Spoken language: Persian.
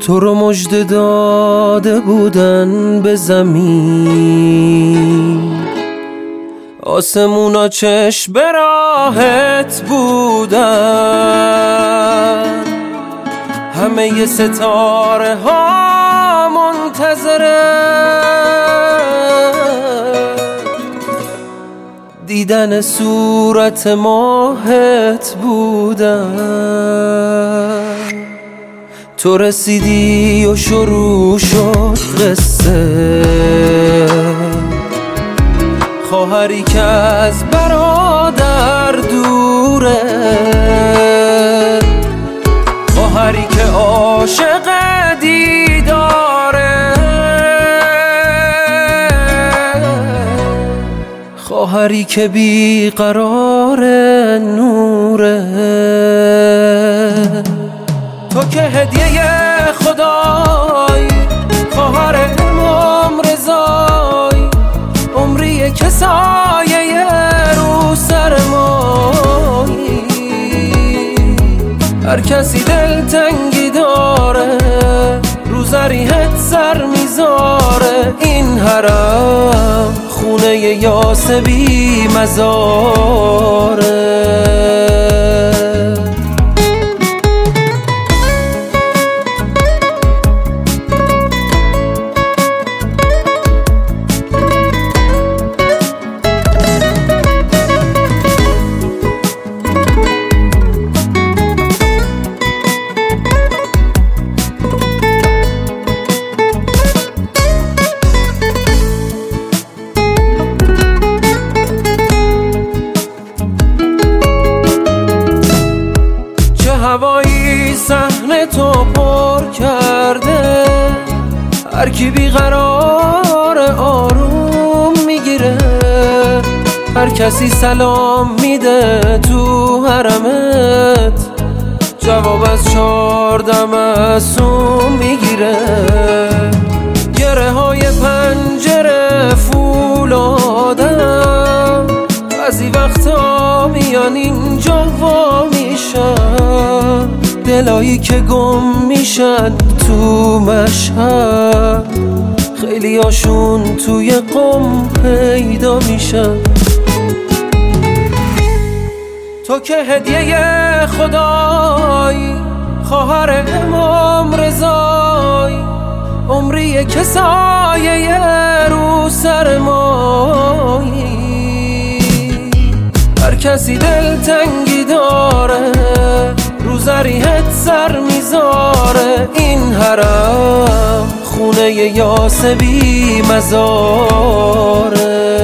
تو رو مژده داده بودن به زمین، آسمونا چشم به راهت بودن، همه ی ستاره ها منتظره دیدن صورت ماهت بودن. تو رسیدی و شروع شد قصه، خواهری که از برادر دوره، خواهری که عاشق دیداره، خواهری که بیقرار نوره. تو که هدیه خدای، خواهر امام رضای، عمری که سایه رو سر مایی. هر کسی دلتنگی داره، رو زریحت سر میذاره. این حرم خونه یاسبی مزاره. هوایی صحنه تو پر کرده، هر کی بیقرار آروم میگیره. هر کسی سلام میده تو حرمت، جواب از 14 معصوم میگیره. گره های پنجره فولادم، بعضی وقتا میان اینجا وا میشن. دلایی که گم میشن تو مشهد، خیلی هاشون توی قم پیدا میشن. تو که هدیه خدای، خواهر امام رضای، عمری که سایه رو سر مایی. هر کسی دلتنگی داره، رو زریحت سر میذاره. این حرم خونه یاسبی مزاره.